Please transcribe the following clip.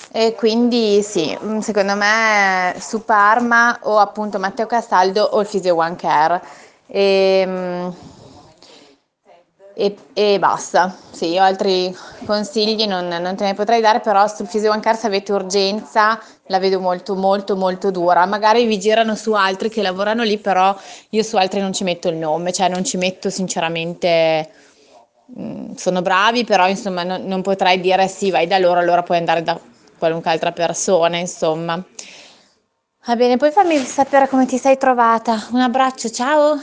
E quindi sì, secondo me su Parma o appunto Matteo Castaldo o il Physio One Care. E, e basta. Sì, io altri consigli non te ne potrei dare, però sul Physio One Care se avete urgenza la vedo molto molto molto dura. Magari vi girano su altri che lavorano lì, però io su altri non ci metto il nome, cioè non ci metto sinceramente. Sono bravi, però insomma non potrei dire sì, vai da loro, allora puoi andare da qualunque altra persona, insomma. Va bene, poi fammi sapere come ti sei trovata. Un abbraccio, ciao!